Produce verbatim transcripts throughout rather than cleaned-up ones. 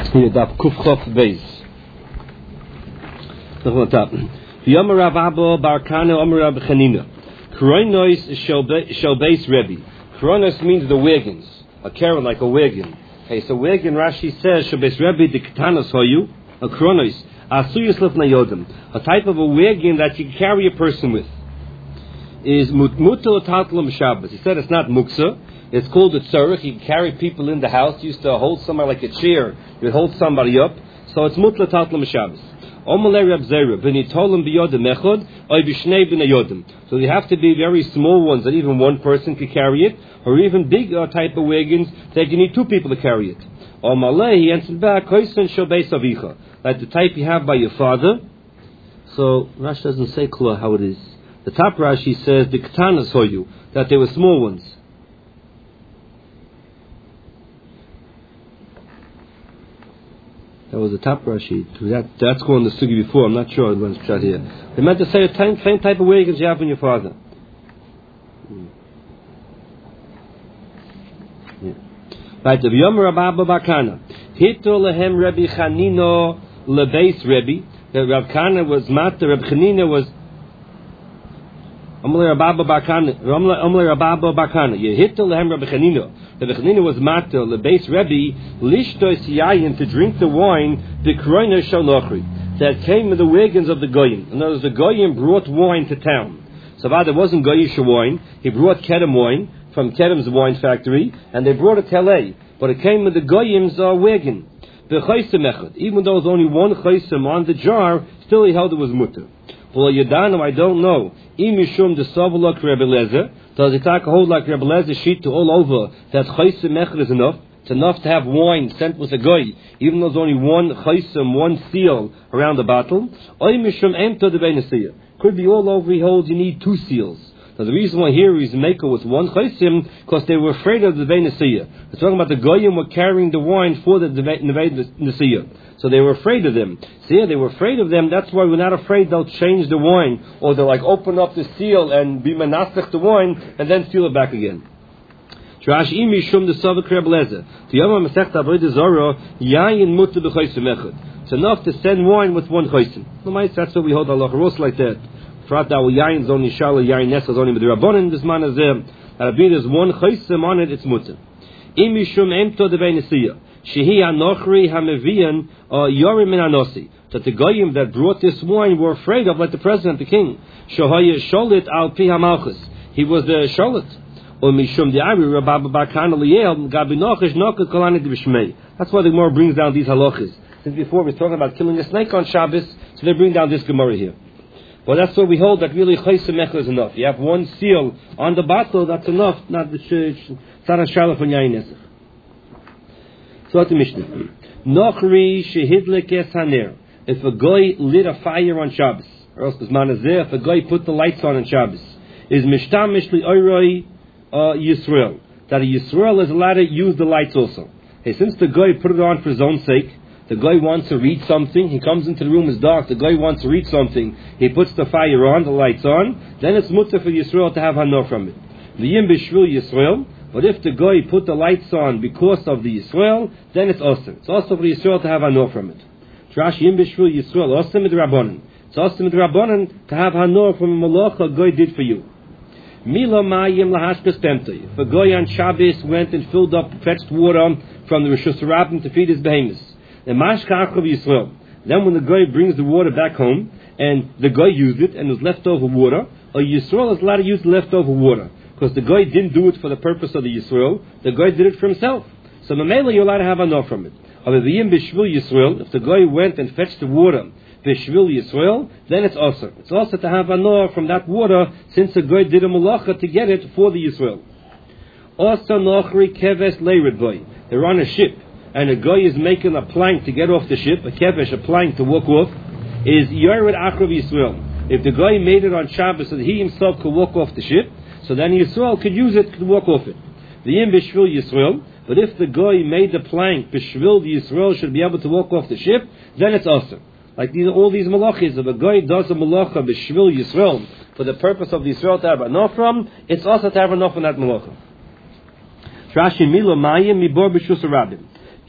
Here, Daf Kufchof Beis. Look on the top. V'yomer Rav Abba Bar Kana Omer Rav Chanina. Kronos shel Beis Rebbe. Kronos means the wagons, a carrot like a wagon. Okay, so wagon Rashi says shel Beis Rebbe the Ketanos hoyu a Kronos asuyus lifnei yodim, a type of a wagon that you carry a person with. Is mutmutel tatlum Shabbos. He said it's not muksa. It's called a tzarech. You carry people in the house. You used to hold somebody like a chair. You would hold somebody up. So it's mutla tatlum Shabbos. Omalei Reb Zera v'nitolim biyodim echod oy b'shnei b'nei yodim. So they have to be very small ones that even one person can carry it, or even big uh, type of wagons that you need two people to carry it. Omalei, he answered back, koisen shel beis avicha, like the type you have by your father. So Rashi doesn't say kula how it is. The top Rashi says the ketanas hoyu, that they were small ones. That was the top Rashi. That, that's going to the sugi before. I'm not sure when it's shot here. They meant to say the same, same type of wagons you have from your father. Yeah. Right. The V'yomer Rabba Bakana. Hito lehem Rabbi Chanino lebeis Rebbe. That Rav Kana was master. Rabbi Chanina was Amalei Rabba Bakana. Amalei Rabba Bakana. Hito lehem Rabbi Chanino. The Bechanina was matter lebeis Rebbe lishtos yayin, to drink the wine the kroina shalochri that came in the wagons of the goyim. In other words, the goyim brought wine to town. So far there wasn't goyish wine. He brought Kedem wine from Kedem's wine factory, and they brought it to L A. But it came in the goyim's uh, wagon. The chaysim echad, even though there was only one chaysim on the jar, still he held it was mutter. Well, Yadano, I don't know. Imishum de Savalok Rebbe Lezer. Does it take a hold like Rebbe Lezer sheet to all over that chaysim echad is enough? It's enough to have wine sent with a goy, even though there's only one chaysim, one seal around the bottle. Imishum emto de Benesiya. Could be all over. He holds you need two seals. Now the reason why here is maker with one chaysim, because they were afraid of the Benesiya. We're talking about the goyim were carrying the wine for the Benesiya. So they were afraid of them. So yeah, they were afraid of them. That's why we're not afraid they'll change the wine, or they'll like open up the seal and be menasech the wine and then seal it back again. It's enough to send wine with one chaysim. That's what we hold Allah Ros like that. Frat our yain is only shala yain nesas only with the rabbanon. This man is there. That there's one chaysim on it. It's mutter. Imishum emto de Benesiya. Shehi anochri hamevian yorim min anosi. That the goyim that brought this wine were afraid of, like the president, the king. Shohaya sholit al pi hamalchus. He was the sholit. Or mishum di'ari rabba bakana liyel gabi nochish nochad kolani d'bishmei. That's why the Gemara brings down these halachas. Since before we're talking about killing a snake on Shabbos, so they bring down this Gemara here. Well, that's what we hold, that really chaysim echad is enough. You have one seal on the bottle, that's enough. Not the it's not a shalaf on yain nesach. So what's the Mishnah? Nochri shehidlik es haner. If a guy lit a fire on Shabbos, or else this man is there, if a guy put the lights on on Shabbos, is mishtamish li oiroi Yisrael. That a Yisrael is allowed to use the lights also. Hey, since the guy put it on for his own sake, the guy wants to read something, he comes into the room, it's dark, the guy wants to read something, he puts the fire on, the lights on, then it's mutter for Yisrael to have hanor from it. The yim b'shvil Yisrael. But if the guy put the lights on because of the Yisrael, then it's awesome. It's also for the Yisrael to have hanor from it. Trash yim b'shvil Yisrael, awesome with Rabbanan. It's awesome with Rabbanan to have hanor from a malacha a guy did for you. Mila mayim lahashkas pemtei. If a guy on Shabbos went and filled up, fetched water from the Rishus Rabbim to feed his behemoths. The mashka achav Yisrael. Then when the guy brings the water back home, and the guy used it, and it was leftover water, a Yisrael is allowed to use leftover water. Because the guy didn't do it for the purpose of the Yisrael, the guy did it for himself. So Mamela, you're allowed to have hanor from it. If the guy went and fetched the water, Bishvil Yisrael, then it's also. It's also to have hanor from that water, since the guy did a malacha to get it for the Yisrael. Also nochri keves leirid boy. They're on a ship, and a guy is making a plank to get off the ship, a kevesh, a plank to walk off, is Yored Achrav Yisrael. If the guy made it on Shabbos so that he himself could walk off the ship, so then Yisrael could use it, could walk off it. The Yim Bishvil Yisrael, but if the guy made the plank, Bishvil the Yisrael should be able to walk off the ship, then it's awesome. Like these, all these malachis, if a guy does a malacha, Bishvil Yisrael, for the purpose of the Yisrael to have hanor from, it's also to have hanor from that malacha. Trashi Milo Mayim Mibor B'Shus Rabbim.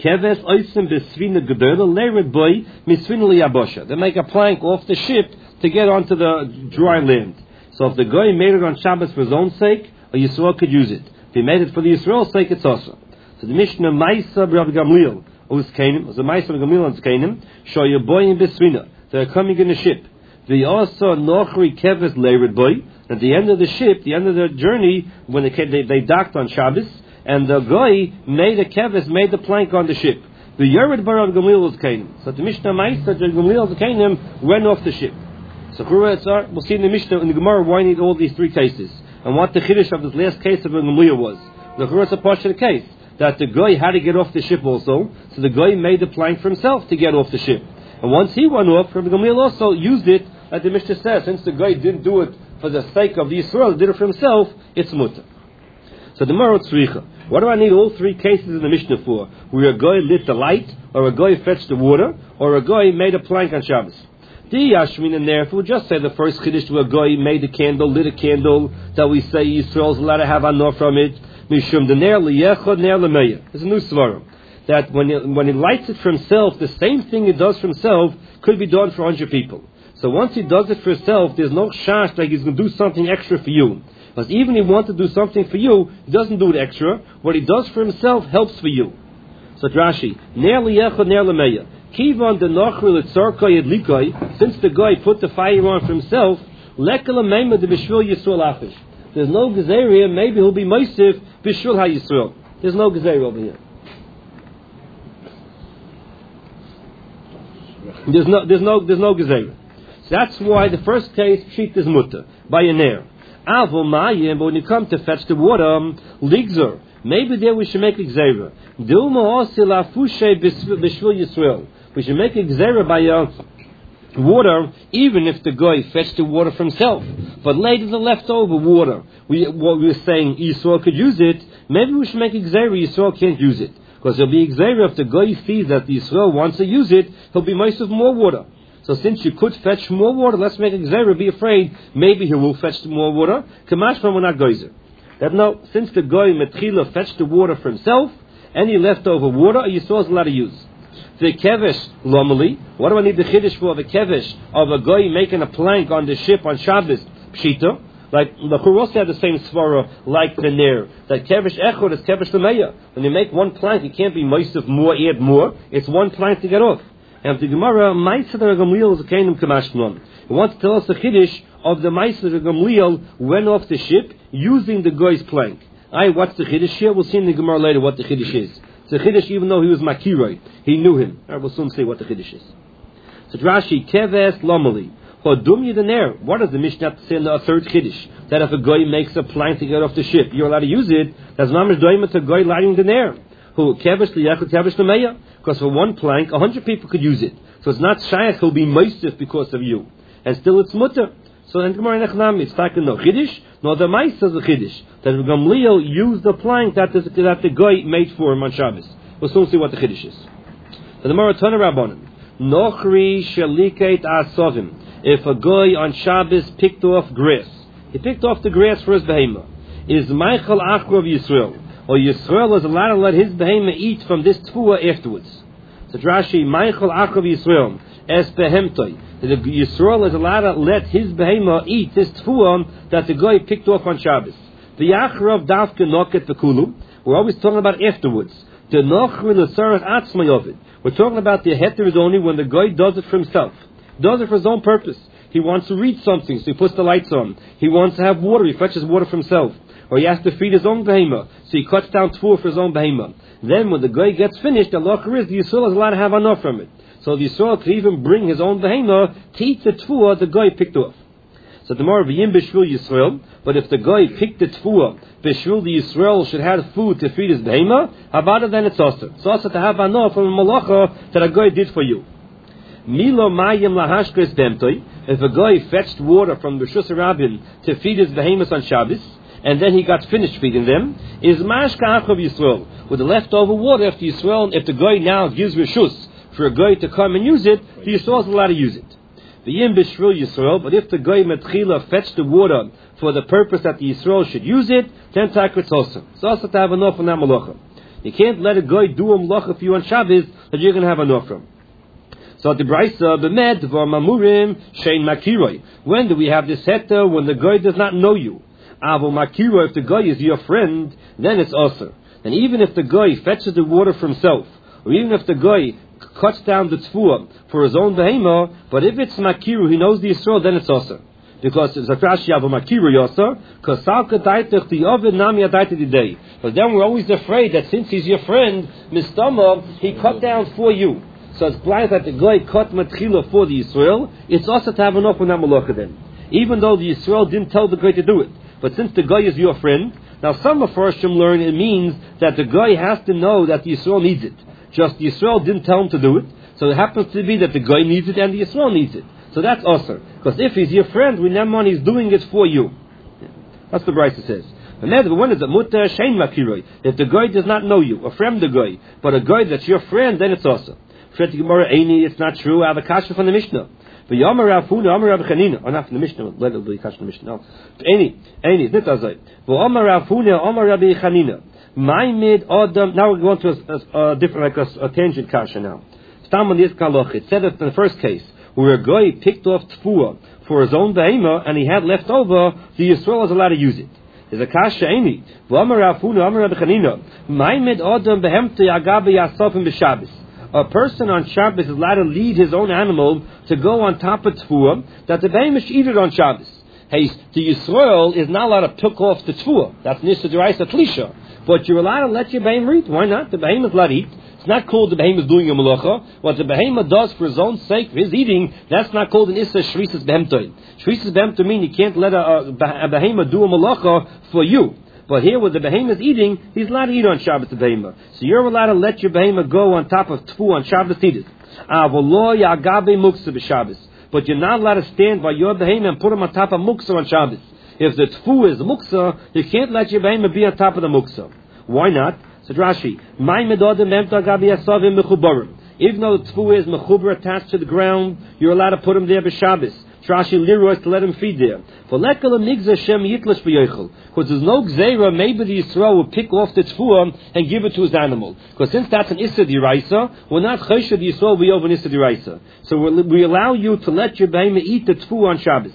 Keves oisim besvina gedola lered boy misvina liyabosha. They make a plank off the ship to get onto the dry land. So if the guy made it on Shabbos for his own sake, a Yisrael could use it. If he made it for the Yisrael's sake, it's also. So the Mishnah Maisa Rav Gamliel was Canaan, was the Maisa Rav Gamliel was Canaan. Show your boy in besvina. They're coming in a ship. The also nochri keves lered boy. At the end of the ship, the end of the journey, when they they, they docked on Shabbos, and the guy made a keves, made the plank on the ship. The Yered Bar of Gamliel was Canaan. So the Mishnah Maisa Rav Gamliel was Canaan went off the ship. So we'll see in the Mishnah in the Gemara why I need all these three cases and what the chiddush of this last case of Gamliel was. The Gemara is a partial case that the guy had to get off the ship also, so the guy made the plank for himself to get off the ship. And once he went off, Rabbi Gamliel also used it, like the Mishnah says, since the guy didn't do it for the sake of the Yisrael, did it for himself, it's mutter. So the Gemara tzricha. What do I need all three cases in the Mishnah for? Where a guy lit the light, or a guy fetched the water, or a guy made a plank on Shabbos. The Yashmin in there, if we just say the first chiddush to a guy made a candle, lit a candle, that we say Yisrael's allowed to have anor from it, mishum the ner liyechod ner lemeya. There's a new svarim that when he, when he lights it for himself, the same thing he does for himself could be done for one hundred people. So once he does it for himself, there's no shash like he's going to do something extra for you. Because even if he wants to do something for you, he doesn't do it extra. What he does for himself helps for you. So Rashi, ner liyechod ner lemeya. Kivan the nochri litzarkay edlikay, since the guy put the fire on for himself, lekala meima de b'shvil Yisrael afish. There's no gezeria. Maybe he'll be meisiv b'shvil ha Yisrael. There's no gezeria over here. There's no, there's no, there's no gezeria. So that's why the first case sheet is mutter by a nair. Avol mayim, but when you come to fetch the water, ligzer. Maybe there we should make a gezeira. Dilma osila fushe b'shvil Yisrael. We should make a gezeira by uh, water, even if the guy fetched the water for himself. But later the leftover water, we what we were saying Yisrael could use it. Maybe we should make a gezeira. Yisrael can't use it because there'll be a gezeira if the guy sees that the Yisrael wants to use it. He'll be nice with more water. So since you could fetch more water, let's make a gezeira. Be afraid. Maybe he will fetch more water. Kamash from we're not geyser. That no, since the guy Metchila fetched the water for himself, any leftover water, Yisrael is allowed to use. The kevesh lomali. What do I need the chiddush for? The kevesh of a guy making a plank on the ship on Shabbos pshita. Like the Churos had the same svara like the ner. That kevesh echod is kevesh lemeya. When you make one plank, it can't be moisef more, add more. It's one plank to get off. And the Gemara, Ma'aser Gamliel is a kingdom kamashnon. It wants to tell us the chiddush of the Ma'aser Gamliel went off the ship using the guy's plank. I what's the chiddush here? We'll see in the Gemara later what the chiddush is. It's a chiddush even though he was makiroi. He knew him. All right, we'll soon see what the chiddush is. So Rashi, keves lomali. Hodum yidaner. What does the Mishnah have to say in the third chiddush? That if a guy makes a plank to get off the ship, you're allowed to use it. That's mamish doimet a guy lighting the nair. Who kevesh liyachot kevesh lemeya. Because for one plank, a hundred people could use it. So it's not shayach who'll be moistif because of you. And still it's mutter. So in Gemara Nechnami, it's taken no chiddush, nor the mice says the chiddush. That Gamliel used the plank that, is, that the guy made for him on Shabbos. We'll soon see what the chiddush is. So the Maratona Rabbanim. Nochri shaliket asovim. If a guy on Shabbos picked off grass, he picked off the grass for his behemah. Is Michael Achrov Yisrael? Or Yisrael is allowed to let his behemah eat from this tfuah afterwards. So Rashi, Michael Achrov Yisrael, es behemtoi. The Yisrael is allowed to let his behemah eat this tfuah that the guy picked off on Shabbos. The Achrov dafke noket v'kulu. We're always talking about afterwards. The nochri l'sarat atzmai of it. We're talking about the heter is only when the guy does it for himself. Does it for his own purpose. He wants to read something, so he puts the lights on. He wants to have water, he fetches water for himself. Or he has to feed his own behemah, so he cuts down tfuah for his own behemah. Then when the guy gets finished, the locker is, the Yisrael is allowed to have enough from it. So the Yisrael could even bring his own behemah to eat the tfuah the guy picked off. So the more v'yim b'shvil Yisrael, but if the guy picked the tfuah, b'shvil the Yisrael should have food to feed his behemah, habada then it's also. It's also to have enough from a malacha that a guy did for you. Milo mayim lahashkres bemtoi. If a guy fetched water from the Rishus Rabbin to feed his behemoths on Shabbos, and then he got finished feeding them, is mashka achov Yisrael. With the leftover water after Yisrael, if the guy now gives Rishus for a guy to come and use it, the Yisrael is allowed to use it. The yim b'shvil Yisrael, but if the guy metchila fetched the water for the purpose that the Yisrael should use it, then takrit also. It's also to have enough on that malacha. You can't let a guy do a melacha for you on Shabbos that you're going to have enough from. So the Brisa, B'med, V'mamurim, Shein Makiroi. When do we have this heter? When the guy does not know you. Avo Makiroi, if the guy is your friend, then it's also. And even if the guy fetches the water for himself, or even if the guy cuts down the tfuah for his own behema, but if it's Makiru, he knows the Yisrael, then it's also. Because it's a Rashi Avo Makiru Yosa, because Salka Daitech the Ovid Nami Adaita Didei. But then we're always afraid that since he's your friend, Mistama, he cut down for you. So it's blind that the guy cut matchila for the Yisrael, it's also to have enough with that malacha then. Even though the Yisrael didn't tell the guy to do it. But since the guy is your friend, now some of Farshim learn it means that the guy has to know that the Yisrael needs it. Just the Yisrael didn't tell him to do it, so it happens to be that the guy needs it and the Yisrael needs it. So that's usher. Because if he's your friend, we never he's doing it for you. That's the Brisa says. And then when is it mutter shein makiroi? If the guy does not know you, a friend the guy, but a guy that's your friend, then it's usher. It's not true. I have a kasha from the Mishnah. But Yamar Rav Huna, Yamar Rav Chanina, or not from the Mishnah. Let it be kasha from the Mishnah. No, any, any, it's not as But Yamar Rav Huna, Yamar Rav Chanina. My mid Adam. Now we're going to a, a, a different, like a, a tangent kasha now. Stam on this kaloch. It said that in the first case where a guy picked off tfuah for his own behema and he had left over, the Yisrael was allowed to use it. There's a kasha any. Yamar Rav Huna, Yamar Rav Chanina. My mid Adam behemte yagabe yasofim b'Shabbos. A person on Shabbos is allowed to lead his own animal to go on top of tfuah that the behemoth should eat it on Shabbos. Hey, the Yisrael is not allowed to pick off the tfuah. That's nisa d'oraisa tlisha. But you're allowed to let your behemoth eat. Why not? The behemoth is allowed to eat. It's not called the behemoth doing a malacha. What the behemoth does for his own sake, for his eating, that's not called an issa shrisis behemtoin. Shrisis behemtoin mean you can't let a, a, a behemoth do a malacha for you. But here, where the behemoth is eating, he's allowed to eat on Shabbos the behemoth. So you're allowed to let your behemoth go on top of tfu on Shabbos eat it. But you're not allowed to stand by your behemoth and put him on top of muksa on Shabbos. If the tfu is muksa, you can't let your behemoth be on top of the muksa. Why not? So Rashi, even though the tfu is mechuber attached to the ground, you're allowed to put him there b'Shabbos. Rashi lirois to let him feed there. For lekala migza shem yitlash b'yochel. Because there's no gzeira, maybe the Yisrael will pick off the tfuah and give it to his animal. Because since that's an issa d'iraisa, we're not chesed the Yisrael will be over an issa d'iraisa. So we we allow you to let your behemoth eat the tfuah on Shabbos.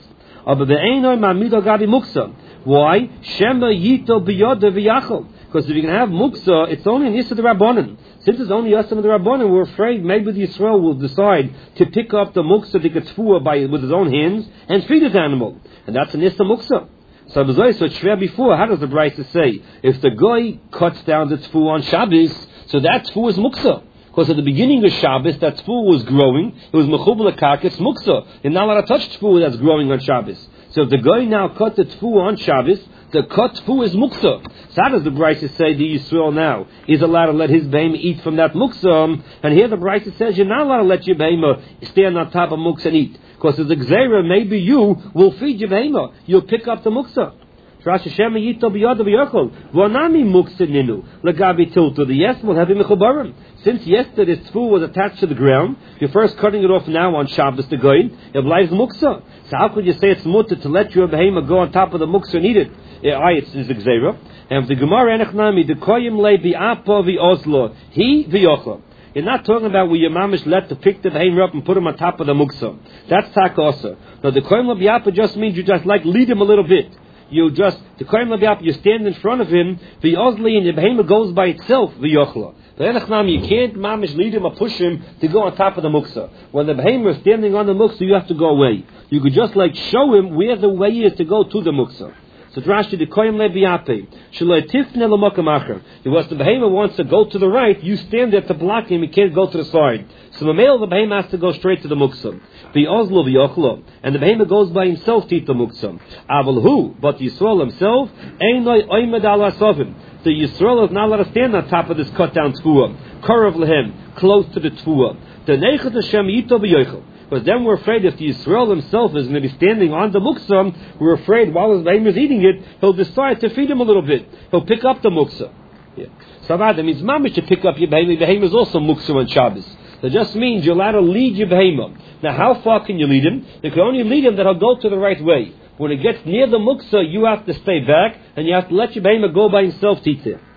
Why? Shema yito b'yoda v'yachol. Because if you can have muksa, it's only an issa d'rabbanan. Since it's only issa d'rabbanan, we're afraid maybe the Yisrael will decide to pick up the muksa to get tfuah by with his own hands and feed his animal, and that's an issa muksa. So so it's shver before. How does the Brisa say if the guy cuts down the tfuah on Shabbos, so that tfuah is muksa? Because at the beginning of Shabbos, that tfuah was growing. It was mechubel akak. It's muksa. You're not allowed to touch tfuah that's growing on Shabbos. So if the guy now cut the tfuah on Shabbos, the cut tfuah is muksa. So how does the Brisa say the Yisrael now is allowed to let his behemoth eat from that muksa? And here the Brisa says you're not allowed to let your behemoth stand on top of muksa and eat. Because as a gzeira, maybe you will feed your behemoth. You'll pick up the muksa. Rashi Shema Yito B'Yoda B'Yochol V'Anami Muksa Ninu Lagabi Tiltu. The yes will have him mechubarim. Since yesterday's tfuah was attached to the ground, you're first cutting it off now on Shabbos the goyin. It lies muksa. So how could you say it's mutter to let your behemoth go on top of the muksa and eat it? I it's is a gzeira. And the Gemara Enechnami the koyim le bi'apa v'ozlo he v'yochol. You're not talking about where your mamish let to pick the behemoth up and put him on top of the muksa. That's takosa. Now the koyim le bi'apa just means you just like lead him a little bit. You just, the kohen l'biap, you stand in front of him, the ozli, and the behemoth goes by itself, the yochla. The enachnam, you can't mamish lead him or push him to go on top of the muksa. When the behemoth is standing on the muksa, you have to go away. You could just like show him where the way is to go to the muksa. So Rashi, the kohen l'biape, shaloi tifne l'mokam acher. If the behemoth wants to go to the right, you stand there to block him, he can't go to the side. So the male, the behemoth has to go straight to the muksa. The ozlo v'yochlo, and the behemoth goes by himself to eat the muksa. Aval hu, but Yisrael himself, einoi oimed al asovim. The Yisrael is not allowed to stand on top of this cut down tfuah. Karav lehem, close to the tfuah. The nechet Hashem yito v'yochel. But then we're afraid if the Yisrael himself is going to be standing on the muksa, we're afraid while his behemoth is eating it, he'll decide to feed him a little bit. He'll pick up the muksa. Yeah. So that means mamish to pick up your behemoth. Behemoth is also muksa on Shabbos. That just means you're allowed to lead your behemoth. Now, how far can you lead him? You can only lead him that he'll go to the right way. When it gets near the muksa, you have to stay back, and you have to let your behemoth go by himself to eat there.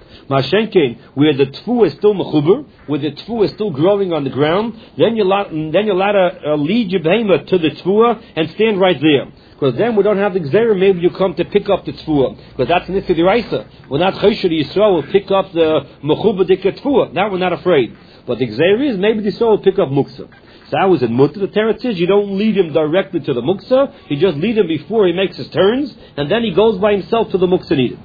Mashenkein, where the tfu is still mechuber, where the tfu is still growing on the ground, then you're allowed, then you're allowed to uh, lead your behemoth to the tfuah and stand right there. Because then we don't have the gzera, maybe you come to pick up the tfuah. Because that's an issue deraisa. We're not chosher Yisrael will pick up the mechuber dika tfuah. Now we're not afraid. But the gzera is, maybe the Yisrael will pick up muksa. So that was in Mutter. The teretz is, you don't lead him directly to the muksa, you just lead him before he makes his turns, and then he goes by himself to the muksa needed.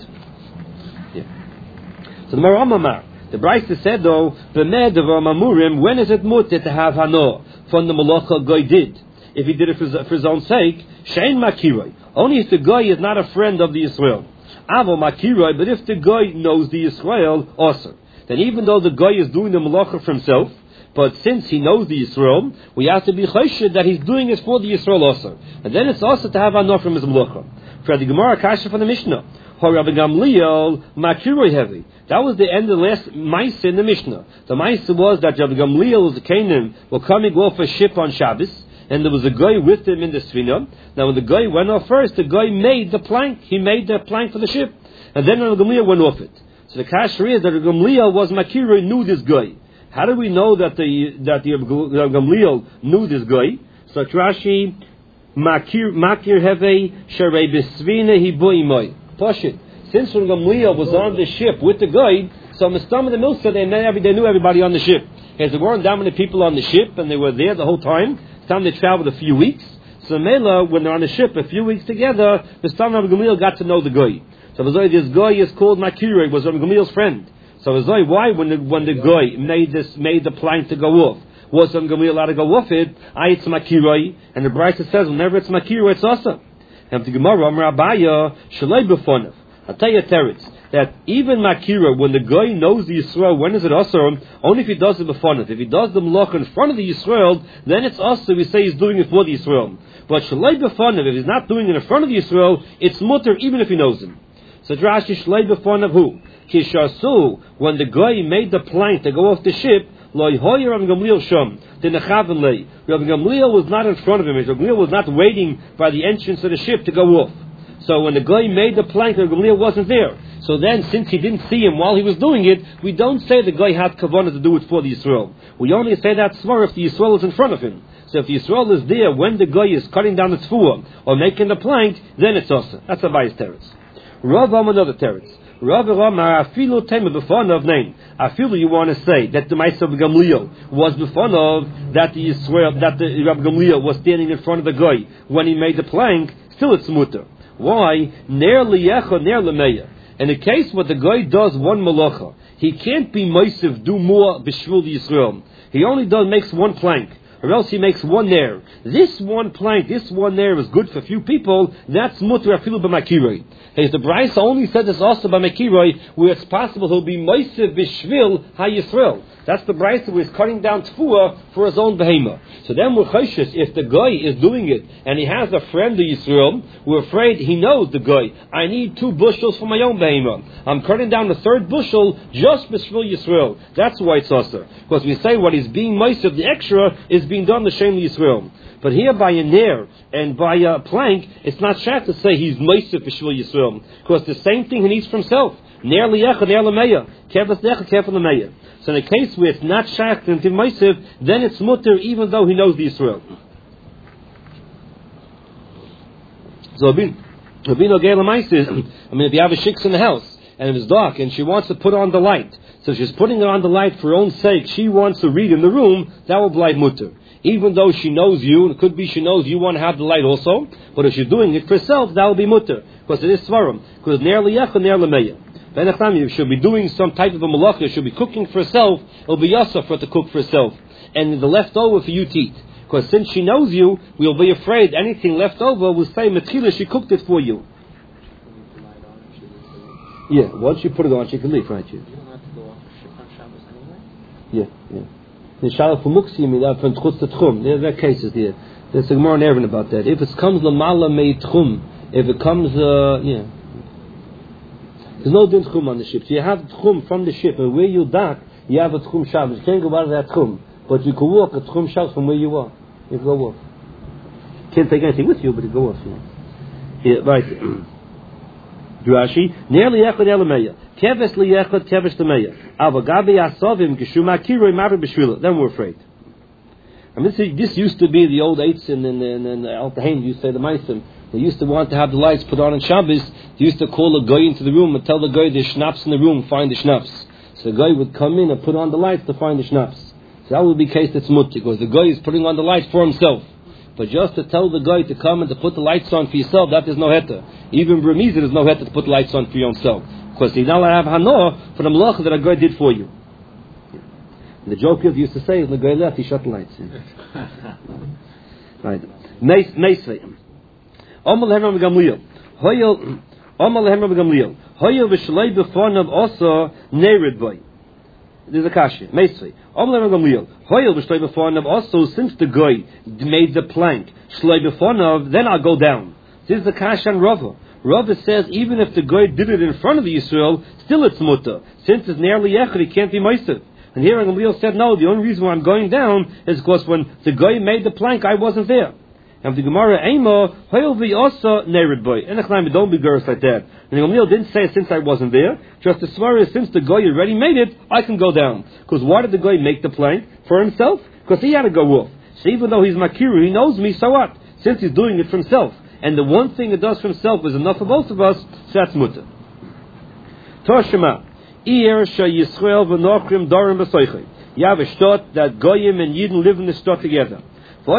Yeah. So the Maramamar, the Brisa said though, B'med of Amamurim, when is it Mutter to have Hano from the Malacha guy did? If he did it for, for his own sake, Shein Makiroi. Only if the guy is not a friend of the Yisrael. Avo Makiroi, but if the guy knows the Yisrael, also. Then even though the guy is doing the Malacha for himself, but since he knows the Yisrael, we have to be choshed that he's doing it for the Yisrael also. And then it's also to have Hano from his Malacha. For the Gemara Kasha from the Mishnah, Rabbi Gamliel Makiroi heavy. That was the end of the last Maisa in the Mishnah. The Maisa was that Rabbi Gamliel was a Canaan, were coming off a ship on Shabbos, and there was a guy with him in the Sfina. Now when the guy went off first, the guy made the plank. He made the plank for the ship. And then Rabbi Gamliel went off it. So the Kasha is that Rabbi Gamliel was Makiroi, knew this guy. How do we know that the that the Rabbi Gamliel knew this guy? So Rashi, Makir Makir Heve Sharei B'Svina Hiboimoy. Pashit. Since Rabbi Gamliel was on the ship with the guy, so Mistam and the Milsa they knew they knew everybody on the ship. Because there weren't that many people on the ship, and they were there the whole time. Time they traveled a few weeks. So Mela, when they're on the ship a few weeks together, Mistam and Rabbi Gamliel got to know the guy. So this guy is called Makir, was Rabbi Gamliel's friend. So why when the when the guy made this made the plank to go off, was Rabbi Gamliel allowed to go off it? I it's Makiroi, and the Brisa says whenever it's Makiroi, it's awesome. And the Gemara Amar Abaya Shalei B'Fonav. I'll tell you a teretz that even Makira, when the guy knows the Yisrael, when is it also? Only if he does it B'Fonav. If he does the Malach in front of the Yisrael, then it's also we say he's doing it for the Yisrael. But Shalei B'Fonav, if he's not doing it in front of the Yisrael, it's mutter even if he knows him. So Rashi Shalei B'Fonav who? Kishasu, when the guy made the plank to go off the ship, Rabbi Gamliel was not in front of him. Rabbi Gamliel was not waiting by the entrance of the ship to go off. So when the guy made the plank, Rabbi Gamliel wasn't there. So then, since he didn't see him while he was doing it, we don't say the guy had kavanah to do it for the Yisrael. We only say that svar if the Yisrael is in front of him. So if the Yisrael is there when the guy is cutting down the tfuah or making the plank, then it's also. That's a bias teretz. Rav Am another teretz. Rav Amar afilu tema b'fonav name. Afilu you want to say that the Ma'aseh of Gamliel was b'fonav that the Yisrael that the Rabbi Gamliel was standing in front of the guy when he made the plank. Still it's mutter. Why? Ner liyecha ner lemeya. In the case where the guy does one malacha, he can't be Ma'aseh do more b'shvil Yisrael. He only does makes one plank. Or else he makes one nair. This one plank, this one nair is good for few people. That's mutter afilu b'makiroi. Hey, the Brisa only said this also by makiroi, where it's possible he'll be Ma'aseh b'shvil ha-Yisrael. That's the Brisa where he's cutting down tfuah for his own behemoth. So then we're choshes, if the guy is doing it and he has a friend of Yisrael, we're afraid he knows the guy. I need two bushels for my own behemoth. I'm cutting down the third bushel just b'shvil Yisrael. That's why it's also. Because we say what he's being Ma'aseh, the extra is being done the Shem Yisrael. But here by a nair and by a plank, it's not shak to say he's Ma'aseh b'shvil Yisrael. Because the same thing he needs for himself. Nair liyecha, nair lemeya. Kefas leyecha, kefas lemeya. So in a case where it's not shak and Ma'aseh, then it's mutter even though he knows the Yisrael. So Rabbi Nogei L'Ma'aseh, I mean if you have a shik's in the house and it's dark and she wants to put on the light, so she's putting it on the light for her own sake, she wants to read in the room, that will be mutter. Even though she knows you, it could be she knows you want to have the light also, but if she's doing it for herself, that will be mutter. Because it is svarim. Because ner liyecha, ner lemeya. Then if she'll be doing some type of a malacha, she'll be cooking for herself, it'll be yasa for her to cook for herself. And the leftover for you to eat. Because since she knows you, we'll be afraid anything left over will say, Metchila, she cooked it for you. Yeah, once you put it on, she can leave, right? You don't have to go off the ship on Shabbos anyway? Yeah, yeah. The Shalach for Muksi, I mean, from Tchutz to Tchum. There are cases there. There's a Gemara in Erevin about that. If it comes Lamala Mei Tchum, if it comes, uh, yeah. There's no din Tchum on the ship. So you have Tchum from the ship, and where you dock, you have a Tchum Shabbos. You can't go out of that Tchum. But you can walk a Tchum Shabbos from where you are. You can go off. Can't take anything with you, but you go off. Yeah, yeah right. Rashi, nearly echad elameya. Keves li echad, keves lemeya. Avagabi asavim geshumakiroi matter b'shvila. Then we're afraid. I mean, this, this used to be the old eights and and and Al Tahain used to say the Meisim. They used to want to have the lights put on on Shabbos. They used to call a guy into the room and tell the guy there's schnapps in the room, find the schnapps. So the guy would come in and put on the lights to find the schnapps. So that would be the case that's mutti, because the guy is putting on the lights for himself. But just to tell the guy to come and to put the lights on for yourself, that is no heta. Even Bramiza, there's no heta to put the lights on for yourself. Because he's not allowed to have hanoah for the malacha that a guy did for you. The joke is, used to say, when the guy left, he shut the lights. Right. Meisvei. Omal Hemram Gamliel. Hoyel, Omal Hemram Gamliel. Hoyel v'shlei b'fonav also nerid boy. There's a kasha. Meisvei. Omal Hemram Gamliel. Hoyel v'shlei b'fonav also, since the guy made the plank, shlei b'fonav, then I'll go down. This is the kasha and Rava. Rava says, even if the guy did it in front of the Yisrael, still it's mutter. Since it's nearly yechid, he can't be meister. And here Gamliel said, no, the only reason why I'm going down is because when the guy made the plank, I wasn't there. And the Gemara, Eimo, Hoyel v'yosa nerid boy. And the don't be girls like that. And Gamliel didn't say, since I wasn't there, just the swear is, since the guy already made it, I can go down. Because why did the guy make the plank? For himself? Because he had to go off. So even though he's Makiru, he knows me, so what? Since he's doing it for himself. And the one thing it does for himself is enough for both of us, so that's mutter. Toshima. You have a shtot that Goyim and Yidden live in the shtot together. There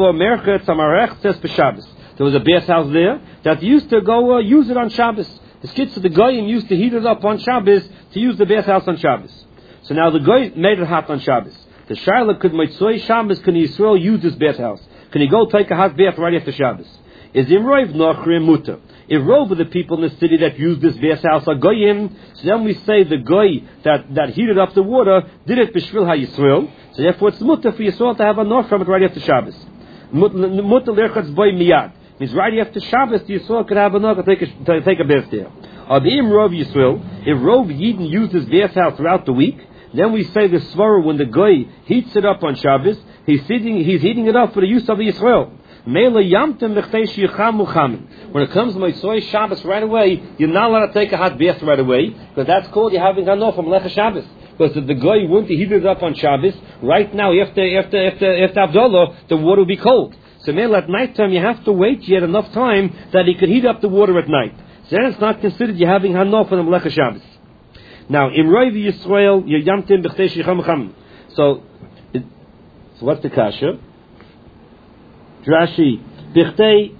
was a Beis house there that used to go uh, use it on Shabbos. The skits of the Goyim used to heat it up on Shabbos to use the Beis house on Shabbos. So now the Goy made it hot on Shabbos. The Shaila could Mitzvah Shabbos, can Yisrael use this Beis house? Can he go take a hot bath right after Shabbos? Is Imroiv Nochrim Mutter? If Rove of the people in the city that used this Beis house are Goyim, so then we say the Goy that, that heated up the water did it b'shvil ha-Yisrael, so therefore it's mutter for Yisrael to have a north from it right after Shabbos. Mutter lerchatz boy miyad means right after Shabbos the Yisrael could have a north to take a, to take a bath there. Or the Im Rove Yisrael, if Rove Yidden used this Beis house throughout the week, then we say the svara when the Goy heats it up on Shabbos, he's heating, he's heating it up for the use of the Yisrael. When it comes to Motzei Shabbos right away, you're not allowed to take a hot bath right away, because that's called you're having hanoah from Lecha Shabbos. Because if the guy wouldn't heat it up on Shabbos, right now after after after after Abdullah, the water will be cold. So maybe at night time you have to wait yet enough time that he could heat up the water at night. So then it's not considered you're having hanoah from Lecha Shabbos. Now in Roiv Yisrael, you're yamtim b'chtei shicham cham. So, so what's the kasha? Rashi, Bichtei,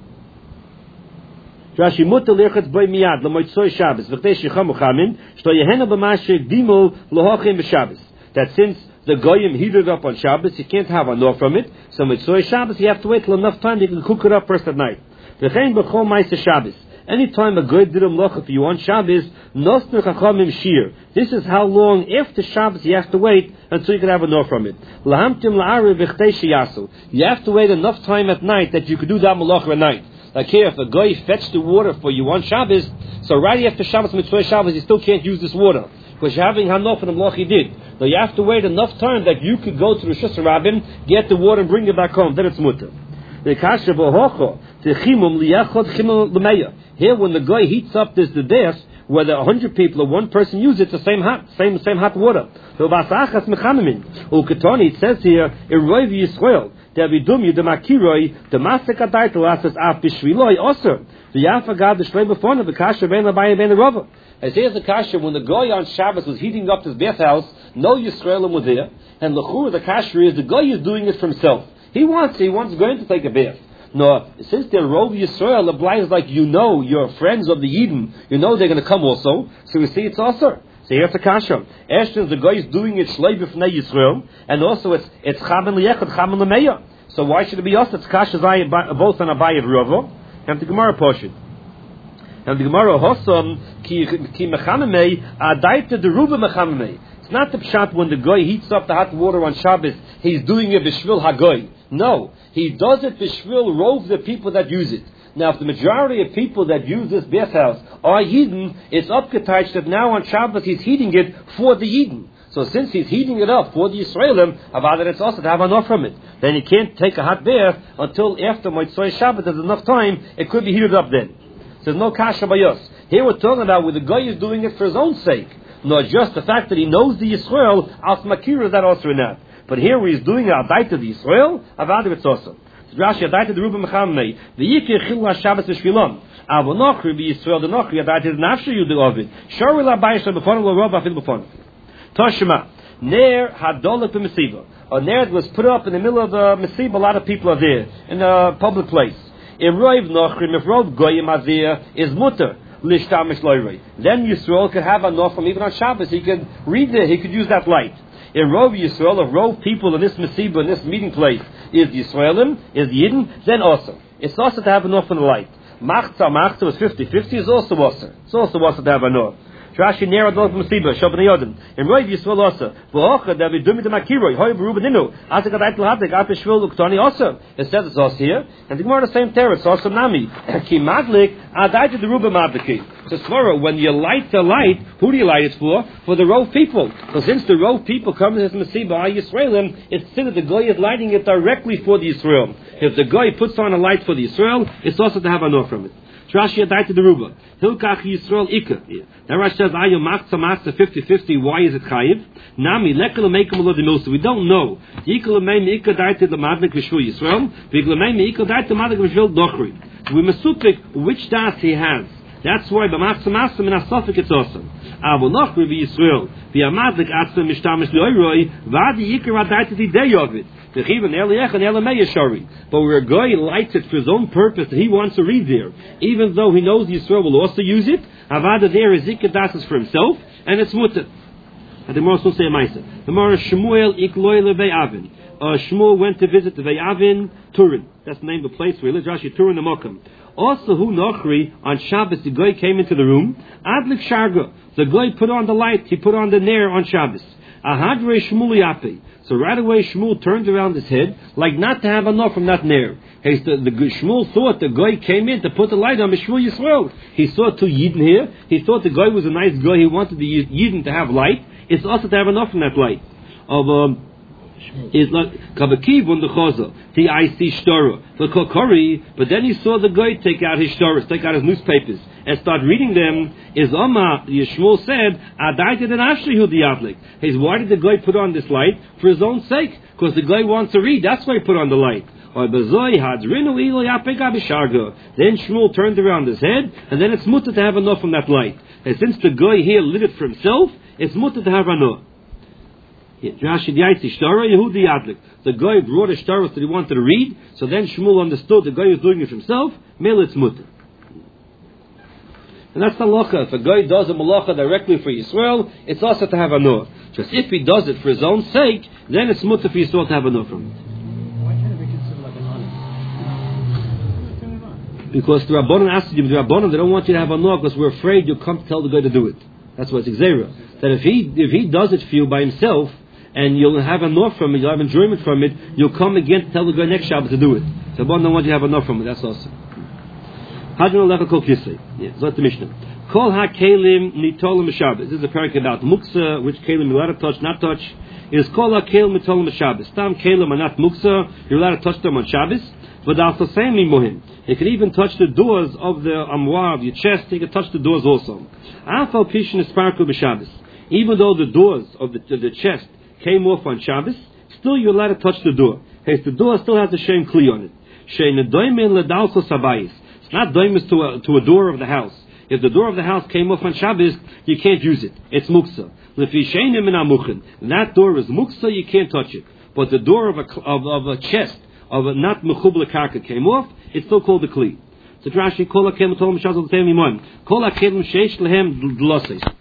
Rashi mutter lerchatz boy miyad lemotzoi Shabbos v'chtei shicham uchamin shto yehena b'mashe dimul lohachim b'Shabbos. That since the goyim heated up on Shabbos, you can't have a nor from it. So motzoi Shabbos, you have to wait till enough time you can cook it up first at night. V'chein b'chol ma'aser Shabbos. Anytime a goy did a melacha for you on Shabbos, nosner chachamim shir. This is how long after Shabbos you have to wait until you can have a nor from it. Lahamtim la'arev v'chtei sheyasu. You have to wait enough time at night that you could do that melacha at night. Like here, if a guy fetched the water for you on Shabbos, so right after Shabbos, mitzvah Shabbos, you still can't use this water because you're having hanoah for the melacha he did. Now you have to wait enough time that you could go to the Rosh Hashanah, get the water and bring it back home. Then it's mutter. The kasha b'hocho techimum liyachod chimel l'meya. Here, when the guy heats up this the bath, whether a hundred people or one person use it, it's the same hot, same same hot water. So vasachas mechanamin. Uketoni, it says here in Roiv Yisrael, Davidum yudamakiroi the masekadaitu asas af b'shviloi oser the yafagad the shlei b'fona v'kasha ben l'bayim ben l'rova. As here's the kasha when the guy on Shabbos was heating up his bathhouse, no Yisraelim was there, and l'chur the kasha is the guy is doing it for himself. He wants he wants going to take a bath. No, since they're Rov Yisrael, the blind is like, you know, you're friends of the Yidden, you know they're going to come also, so you see it's also. So here's the kasha. Ashton, the guy is doing it shlei b'fnei Yisrael, and also it's it's chaben liyechad, chaben l'meya. So why should it be us? It's kasha both on Abaye and Rava, and the Gemara portion. And the Gemara hosam ki ki mechanamei adaita deruba mechanamei. It's not the pshat when the guy heats up the hot water on Shabbos, he's doing it b'shvil hagoy. No, he does it b'shvil rove the people that use it. Now, if the majority of people that use this bath house are Yidden, it's upgetouched that now on Shabbos he's heating it for the Yidden. So since he's heating it up for the Yisraelim, about it it's also to have enough from it. Then he can't take a hot bath until after Motzei Shabbat. There's enough time, it could be heated up then. So there's no kasha by us. Here we're talking about where the guy is doing it for his own sake, not just the fact that he knows the Yisrael, as makira, that also or not. But here where he's doing it, adaita the Yisrael, avada it's also. Rashi adaita the Ruben Mechamnei, the Yikir Chil HaShabbos V'Shvilon, Avo Nochri B'Yisrael, the Nochri adaita the Nafshe Yudu Ovid, Shori LaBayis LaBefon LaRov Afil Befon. Toshima, Ner Hadolek B'Mesiba. A ner was put up in the middle of the Mesiba, a lot of people are there, in a public place. If Roiv Nochrim, if Rov Goyim Azir is mutter, Lishtamish Loiroi. Then Yisrael could have a Nochrim even on Shabbos. He could read there, he could use that light. In Rov Yisrael, if Rov people in this Mesiba, in this meeting place, is Yisraelim, is Yidden, then also. It's also to have a Noch on the light. Machza, Machza was fifty-fifty, is also also. It's also also to have a Noch. Rashi nera dol musiba shob ne yodim in roiv yisrael also v'ocha da vidumi de makiroi hoy berubeninu as a gadait lahadik at the shvil uktani also. It says it's also here, and the more the same terror. It's also nami ki madlik adait the ruba madliki. So svara, when you light the light, who do you light it for? For the rov people. So since the rov people come to this masiba Yisraelim, it's said that the guy is lighting it directly for the Yisrael. If the guy puts on a light for the Yisrael, it's also to have a no from it. Rashi adaita the ruba. Hilkach Yisrael Ika. Now Rashi says, Ayo Machza Machza fifty-fifty, why is it Chayiv? Nami, Lekala Meikam Lo Demilsa. We don't know. Yikala Meim Ika daita the Madlik Vishvu Yisrael. Vigla Meim Ika daita the Madlik Vishvu Dochri. We masupik which das he has. That's why the Machza Machza in Asafik it's awesome. Avo Nochri vi Yisrael. Vi Amadlik Atzma Mishtamish Loiroi. Vadi Yikar adaita the day of it. But where a guy lights it for his own purpose that he wants to read there, even though he knows Yisrael will also use it, Avada there is Zikadas is for himself, and it's mutter. And the Gemara will say a Maisa. The Gemara Shmuel Ikloy Leve'avin. Shmuel went to visit the Ve'avin Turin. That's the name of the place where he lives. Rashi Turin the Mokam. Also, who Nochri on Shabbos, the guy came into the room. Adlik Sharga. The guy put on the light. He put on the nair on Shabbos. Ahadre Shmuli Ape. So right away Shmuel turned around his head, like not to have enough from that nair. Hey, the, the Shmuel thought the guy came in to put the light on Shmuel Yisrael. He saw two Yidden here. He thought the guy was a nice guy. He wanted the Yidden to have light. It's also to have enough from that light. Of um, it's like Kabakiv on the Chaza, the I C Shtora, the Kokori. But then he saw the guy take out his Shtoras, take out his newspapers, and start reading them. Is Amma Yishmuel said, "Adaita den Ashlihu diatlik." He says, why did the guy put on this light? For his own sake, because the guy wants to read. That's why he put on the light. Then Shmuel turned around his head, and then it's mutter to have enough from that light. And since the guy here lit it for himself, it's mutter to have enough. The guy brought a shtaros that he wanted to read, so then Shmuel understood the guy was doing it for himself. Mele it's mutter. And that's the halacha. If a guy does a malacha directly for Yisrael, it's also to have a nur. Just if he does it for his own sake, then it's mutter for Yisrael to have a nur from it. Why can't it be considered like an honor? Because the Rabbanon asked you, the Rabbanon, they don't want you to have a nur because we're afraid you'll come to tell the guy to do it. That's why it's Xera. That if he if he does it for you by himself, and you'll have a nur from it, you'll have enjoyment from it, you'll come again to tell the guy next Shabbat to do it. The Rabbanon don't want you to have a nur from it. That's also. Hadron lecha kol kisei. Yeah, that's the Mishnah. Kol ha-kelim nitolim b'Shabbos. This is a parak about muksa, which kelim you're allowed to touch, not touch. It is kol ha-kelim nitolim b'Shabbos. Tam kelim are not muksa, you're allowed to touch them on Shabbos. But also same mohim. You can even touch the doors of the amwar, of your chest, you can touch the doors also. Afal pishin is sparkle b'Shabbos. Even though the doors of the, of the chest came off on Shabbos, still you're allowed to touch the door. Hey, the door still has the shem kli on it. Shein nedoimin ledalko sabayis. It's not doimus to a, to a door of the house. If the door of the house came off on Shabbos, you can't use it. It's muksa. That door is muksa, you can't touch it. But the door of a, of, of a chest, of a not mechubla karka came off, it's still called a kli. So Rashi, kol hakelim tol mishaz al teim imon. Kol hakelim sheish lehem dloses.